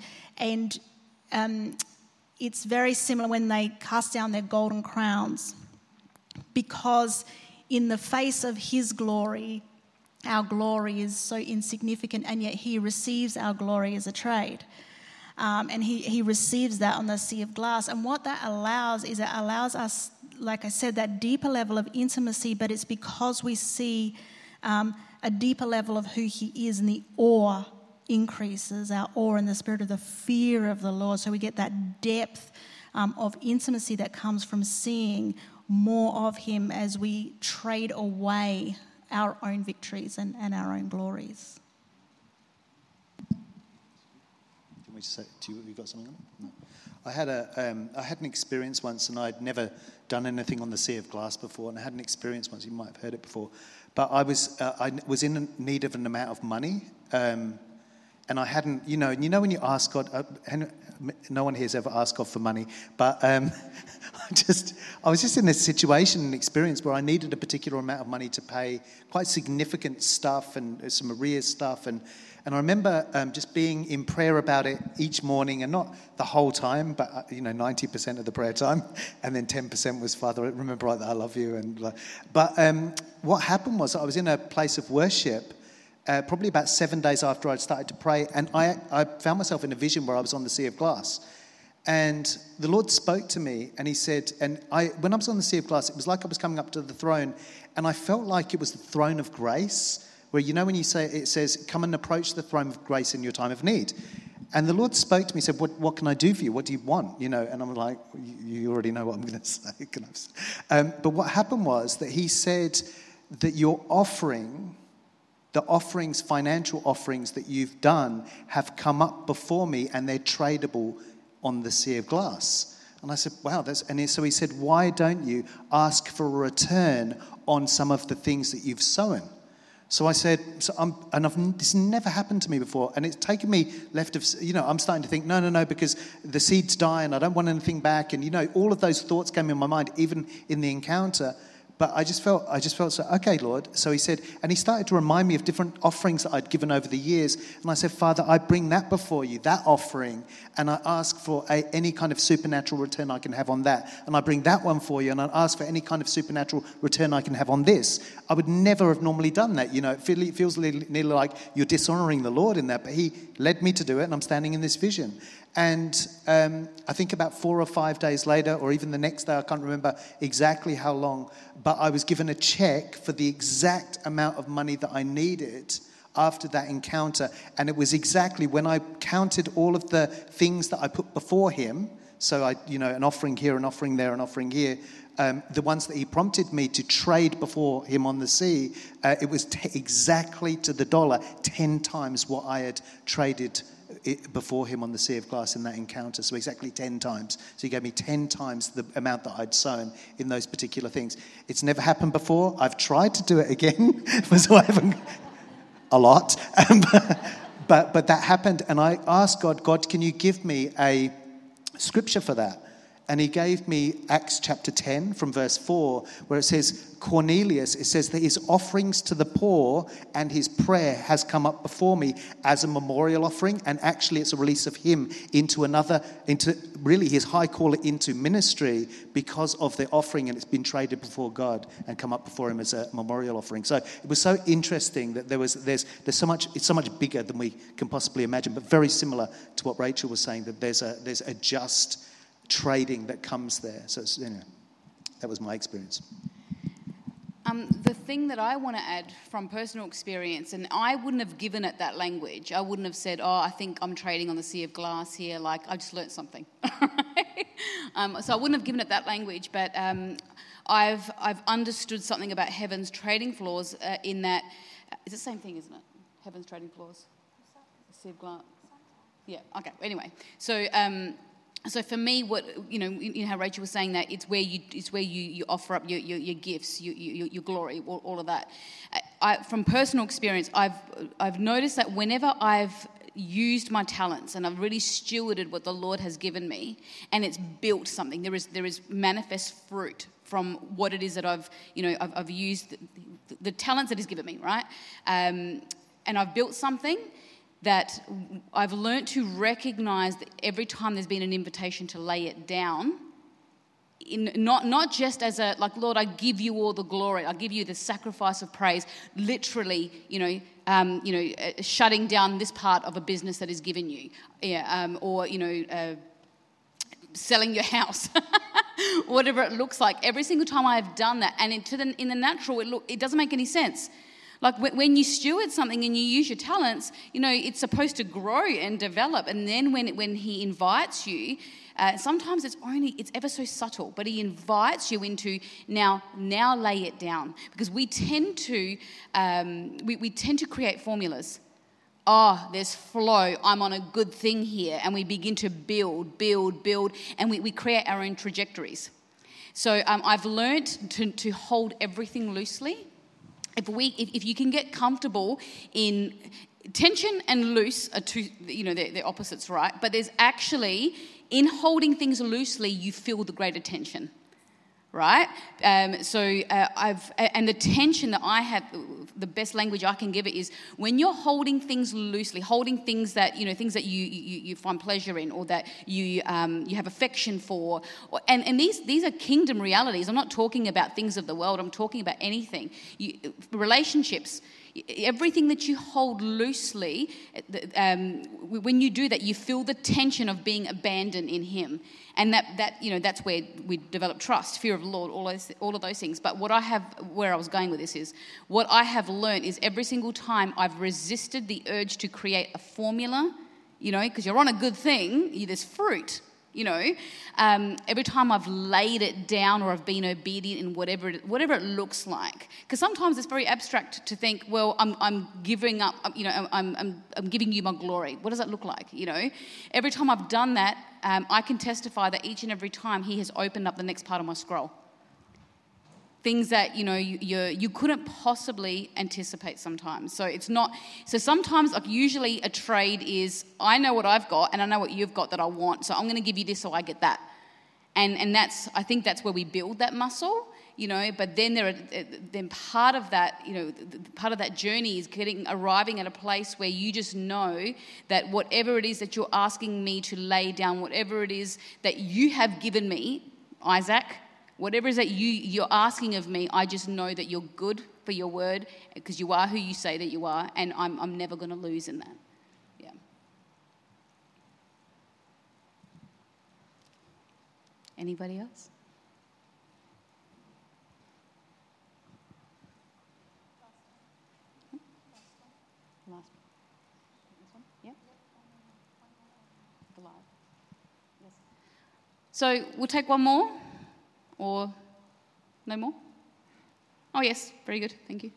it's very similar when they cast down their golden crowns, because in the face of his glory, our glory is so insignificant, and yet he receives our glory as a trade. And he receives that on the sea of glass. And what that allows is it allows us, like I said, that deeper level of intimacy, but it's because we see a deeper level of who he is, and the awe increases, our awe in the spirit of the fear of the Lord. So we get that depth of intimacy that comes from seeing more of him as we trade away our own victories and our own glories. Can we say, you got something on it? No. I had an experience once, and I'd never done anything on the Sea of Glass before, and I had an experience once, you might have heard it before, but I was in need of an amount of money, and I hadn't, when you ask God, no one here has ever asked God for money, but I was just in this situation and experience where I needed a particular amount of money to pay quite significant stuff and some arrears stuff, and I remember just being in prayer about it each morning, and not the whole time, but 90% of the prayer time, and then 10% was, Father, remember that I love you, but what happened was I was in a place of worship. Probably about 7 days after I'd started to pray, and I found myself in a vision where I was on the Sea of Glass. And the Lord spoke to me, and he said, when I was on the Sea of Glass, it was like I was coming up to the throne, and I felt like it was the throne of grace, where when you say, it says, come and approach the throne of grace in your time of need. And the Lord spoke to me, said, what can I do for you? What do you want? And I'm like, you already know what I'm going to say. But what happened was that he said that your offering, the offerings, financial offerings that you've done have come up before me, and they're tradable on the Sea of Glass. And I said, wow, so he said, why don't you ask for a return on some of the things that you've sown? So I said, this never happened to me before, and it's taken me I'm starting to think, no, because the seeds die and I don't want anything back, and all of those thoughts came in my mind, even in the encounter. But I just felt so, okay, Lord. So he said, and he started to remind me of different offerings that I'd given over the years. And I said, Father, I bring that before you, that offering, and I ask for any kind of supernatural return I can have on that. And I bring that one for you, and I ask for any kind of supernatural return I can have on this. I would never have normally done that. It feels nearly like you're dishonoring the Lord in that. But he led me to do it, and I'm standing in this vision. And I think about 4 or 5 days later, or even the next day, I can't remember exactly how long, but I was given a check for the exact amount of money that I needed after that encounter. And it was exactly when I counted all of the things that I put before him, so an offering here, an offering there, an offering here, the ones that he prompted me to trade before him on the sea, it was exactly to the dollar, 10 times what I had traded before him on the Sea of Glass in that encounter. So exactly 10 times. So he gave me 10 times the amount that I'd sown in those particular things. It's never happened before. I've tried to do it again, so I haven't a lot. But that happened, and I asked God, can you give me a scripture for that? And he gave me Acts chapter 10 from verse 4, where it says, Cornelius, it says that his offerings to the poor and his prayer has come up before me as a memorial offering. And actually it's a release of him into really his high call into ministry because of the offering, and it's been traded before God and come up before him as a memorial offering. So it was so interesting that there's so much, it's so much bigger than we can possibly imagine, but very similar to what Rachel was saying, that there's a just trading that comes there. So it's, that was my experience. The thing that I want to add from personal experience, and I wouldn't have given it that language. I wouldn't have said, I think I'm trading on the Sea of Glass here, like I just learnt something. So I wouldn't have given it that language, but I've understood something about heaven's trading floors in that, it's the same thing, isn't it? Heaven's trading floors? Sea of Glass? Yeah, okay, anyway. So for me, what how Rachel was saying that it's where you offer up your gifts, your glory, all of that. From personal experience, I've noticed that whenever I've used my talents and I've really stewarded what the Lord has given me, and it's built something, there is manifest fruit from what it is that I've used the talents that He's given me, right? And I've built something that I've learnt to recognise that every time there's been an invitation to lay it down, not just as a, like, Lord, I give you all the glory, I give you the sacrifice of praise, literally, shutting down this part of a business that is given you, or selling your house, whatever it looks like. Every single time I have done that, and in the natural, it doesn't make any sense. Like when you steward something and you use your talents, it's supposed to grow and develop. And then when He invites you, sometimes it's ever so subtle, but He invites you into now lay it down, because we tend to create formulas. There's flow. I'm on a good thing here, and we begin to build, and we create our own trajectories. So I've learned to hold everything loosely. If you can get comfortable in tension and loose are two, they're opposites, right? But there's actually, in holding things loosely, you feel the greater tension, right? And the tension that I have, the best language I can give it is when you're holding things loosely, holding things that you find pleasure in, or that you have affection for, and these are kingdom realities. I'm not talking about things of the world. I'm talking about anything, relationships. Everything that you hold loosely, when you do that, you feel the tension of being abandoned in Him, and that's where we develop trust, fear of the Lord, all of those things. But where I was going with this is, what I have learned is every single time I've resisted the urge to create a formula, because you're on a good thing, there's fruit. Every time I've laid it down or I've been obedient in whatever it looks like, because sometimes it's very abstract to think, well, I'm giving up, I'm giving you my glory. What does that look like? Every time I've done that, I can testify that each and every time He has opened up the next part of my scroll. Things that you couldn't possibly anticipate sometimes. So it's not. So sometimes, like, usually a trade is, I know what I've got and I know what you've got that I want, so I'm going to give you this so I get that. And I think that's where we build that muscle. But then part of that, part of that journey is arriving at a place where you just know that whatever it is that you're asking me to lay down, whatever it is that you have given me, Isaac. Whatever it is that you're asking of me, I just know that you're good for your word, because you are who you say that you are, and I'm never going to lose in that. Yeah. Anybody else? Last. This one? Yeah. The live. Yes. So we'll take one more, or no more? Oh yes, very good. Thank you.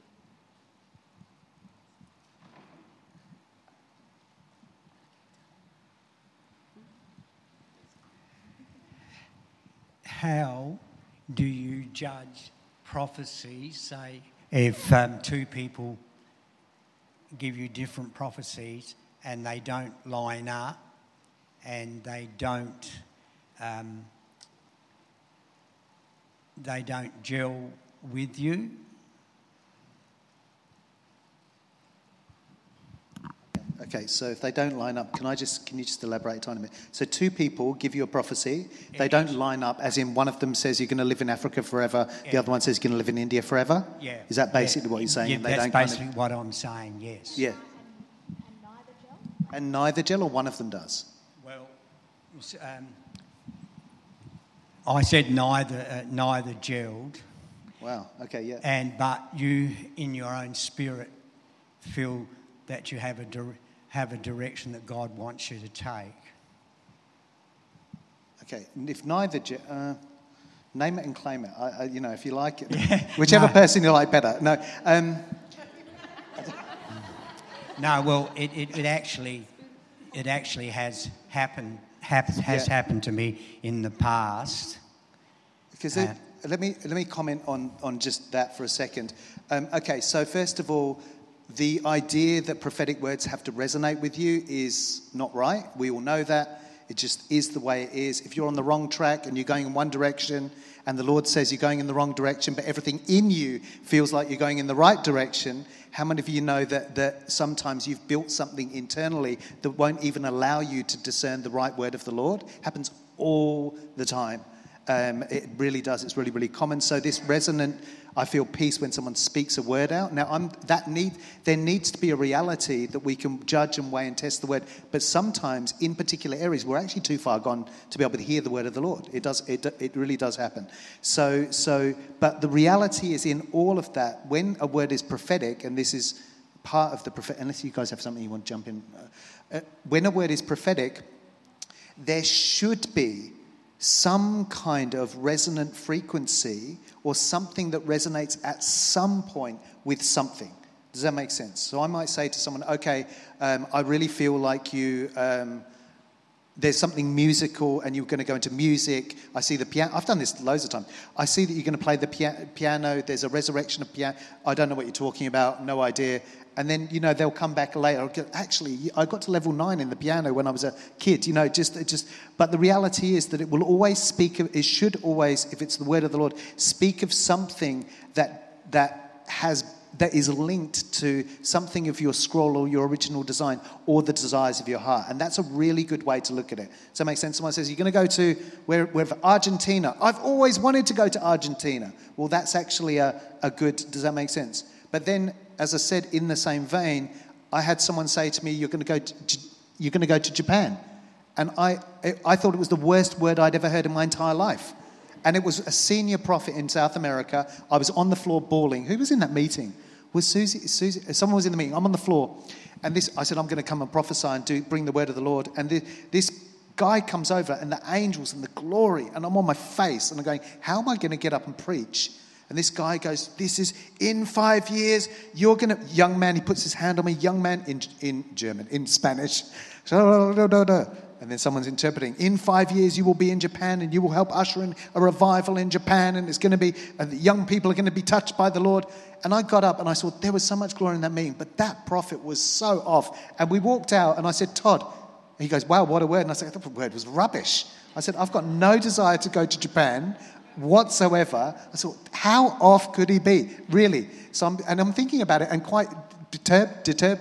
How do you judge prophecy, say, if two people give you different prophecies and they don't line up and they don't gel with you? Okay, so if they don't line up, can you just elaborate a tiny bit? So two people give you a prophecy, they don't line up, as in one of them says you're going to live in Africa forever, the other one says you're going to live in India forever? Yeah. Is that basically what you're saying? Yeah, that's basically what I'm saying, yes. Yeah. And neither gel, or one of them does? Well, I said neither gelled. Wow, okay, yeah. But you, in your own spirit, feel that you have a direction that God wants you to take. Okay, if neither name it and claim it. If you like it, whichever person you like better. No, no. Well, it actually has happened. Has happened to me in the past. Because let me comment on just that for a second. Okay, so first of all, the idea that prophetic words have to resonate with you is not right. We all know that. It just is the way it is. If you're on the wrong track and you're going in one direction and the Lord says you're going in the wrong direction, but everything in you feels like you're going in the right direction, how many of you know that sometimes you've built something internally that won't even allow you to discern the right word of the Lord? Happens all the time. It really does. It's really, really common. So this resonant, I feel peace when someone speaks a word out. Now, there needs to be a reality that we can judge and weigh and test the word. But sometimes, in particular areas, we're actually too far gone to be able to hear the word of the Lord. It really does happen. But the reality is in all of that, when a word is prophetic, and this is part of the prophetic, unless you guys have something you want to jump in. When a word is prophetic, there should be some kind of resonant frequency or something that resonates at some point with something. Does that make sense? So I might say to someone, okay, I really feel like you, there's something musical and you're going to go into music. I see the piano. I've done this loads of times. I see that you're going to play the piano. There's a resurrection of piano. I don't know what you're talking about. No idea. And then, they'll come back later. Actually, I got to level 9 in the piano when I was a kid. But the reality is that it will always speak of, it should always, if it's the word of the Lord, speak of something that is linked to something of your scroll or your original design or the desires of your heart. And that's a really good way to look at it. Does that make sense? Someone says, you're going to go to wherever, Argentina. I've always wanted to go to Argentina. Well, that's actually a good, does that make sense? But then, as I said, in the same vein, I had someone say to me, you're going to go to Japan. And I thought it was the worst word I'd ever heard in my entire life. And it was a senior prophet in South America. I was on the floor bawling. Who was in that meeting? Was Susie? Someone was in the meeting. I'm on the floor. And I said, I'm going to come and prophesy and bring the word of the Lord. And this guy comes over and the angels and the glory. And I'm on my face. And I'm going, how am I going to get up and preach? And this guy goes, this is in 5 years, you're going to, young man, he puts his hand on me, young man, in German, in Spanish. And then someone's interpreting, in 5 years you will be in Japan and you will help usher in a revival in Japan and it's going to be, and the young people are going to be touched by the Lord. And I got up and I saw there was so much glory in that meeting, but that prophet was so off. And we walked out and I said, Todd, and he goes, wow, what a word. And I said, the word was rubbish. I said, I've got no desire to go to Japan whatsoever. I thought, how off could he be? Really? So I'm thinking about it and quite perturbed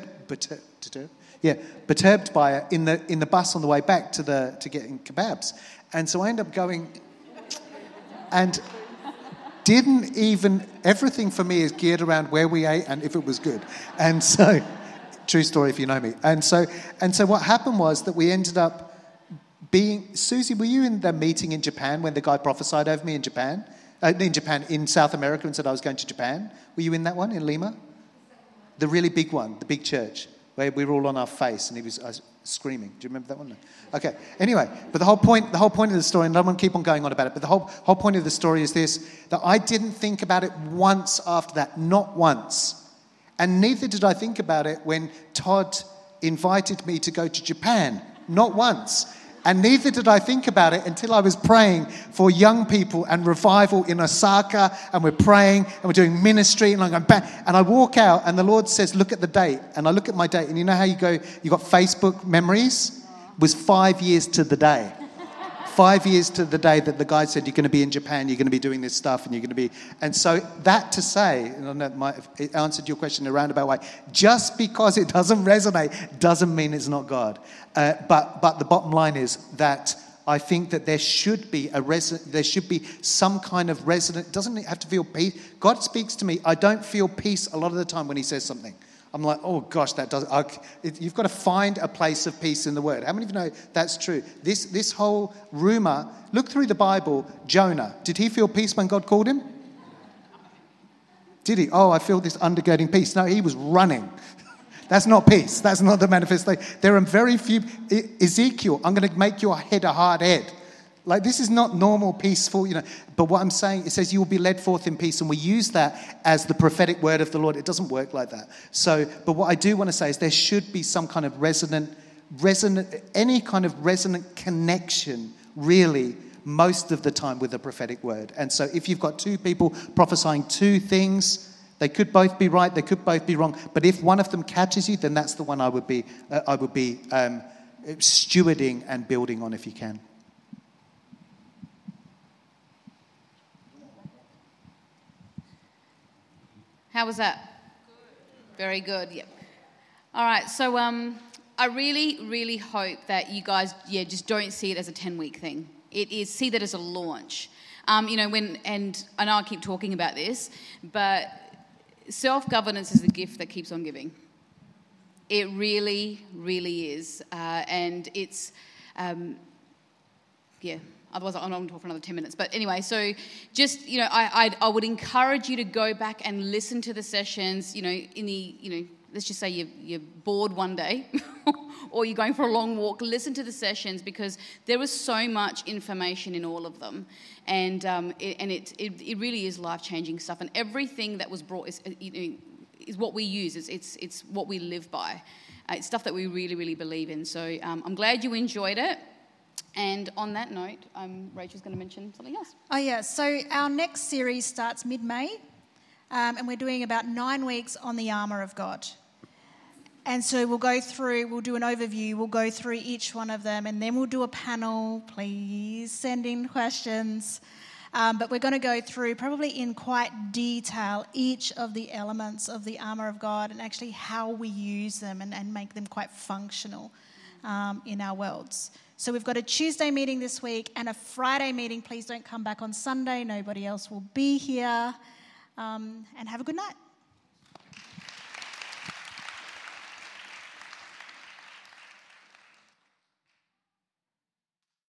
by it in the bus on the way back to getting kebabs. And so I end up going and didn't even, everything for me is geared around where we ate and if it was good. And so, true story if you know me. And so what happened was that we ended up Susie, were you in the meeting in Japan when the guy prophesied over me in Japan? In South America, and said I was going to Japan? Were you in that one in Lima? The really big one, the big church, where we were all on our face and he was screaming. Do you remember that one? No. Okay. Anyway, but the whole point of the story, and I don't want to keep on going on about it, but the whole point of the story is this, that I didn't think about it once after that, not once. And neither did I think about it when Todd invited me to go to Japan, not once. And neither did I think about it until I was praying for young people and revival in Osaka, and we're praying and we're doing ministry, and I'm going back, and I walk out and the Lord says, look at the date. And I look at my date, and you know how you got Facebook memories? It was 5 years to the day. 5 years to the day that the guy said, you're going to be in Japan, you're going to be doing this stuff, and you're going to be... And so that to say, and I know it answered your question in a roundabout way, just because it doesn't resonate doesn't mean it's not God. But the bottom line is that I think that there should be some kind of resonant... Doesn't it have to feel peace? God speaks to me. I don't feel peace a lot of the time when he says something. I'm like, oh gosh, that does. You've got to find a place of peace in the Word. How many of you know that's true? This whole rumor. Look through the Bible. Jonah, did he feel peace when God called him? Did he? Oh, I feel this undergirding peace. No, he was running. That's not peace. That's not the manifestation. There are very few. Ezekiel, I'm going to make your head a hard head. Like, this is not normal, peaceful, But what I'm saying, it says you will be led forth in peace. And we use that as the prophetic word of the Lord. It doesn't work like that. But what I do want to say is there should be some kind of resonant, any kind of resonant connection, really, most of the time with the prophetic word. And so if you've got two people prophesying two things, they could both be right, they could both be wrong. But if one of them catches you, then that's the one I would be stewarding and building on if you can. How was that? Good. Very good, yep. All right, so I really, really hope that you guys, just don't see it as a 10-week thing. See that as a launch. And I know I keep talking about this, but self-governance is the gift that keeps on giving. It really, really is. And it's, otherwise I'm not going to talk for another 10 minutes. But anyway, so just, I would encourage you to go back and listen to the sessions, let's just say you're bored one day or you're going for a long walk, listen to the sessions because there was so much information in all of them. And it really is life-changing stuff. And everything that was brought is what we use. It's what we live by. It's stuff that we really, really believe in. So I'm glad you enjoyed it. And on that note, Rachel's going to mention something else. Oh, yeah. So our next series starts mid-May, and we're doing about 9 weeks on the armour of God. And so we'll do an overview, we'll go through each one of them, and then we'll do a panel. Please send in questions. But we're going to go through, probably in quite detail, each of the elements of the armour of God and actually how we use them and make them quite functional in our worlds. So we've got a Tuesday meeting this week and a Friday meeting. Please don't come back on Sunday. Nobody else will be here. And have a good night.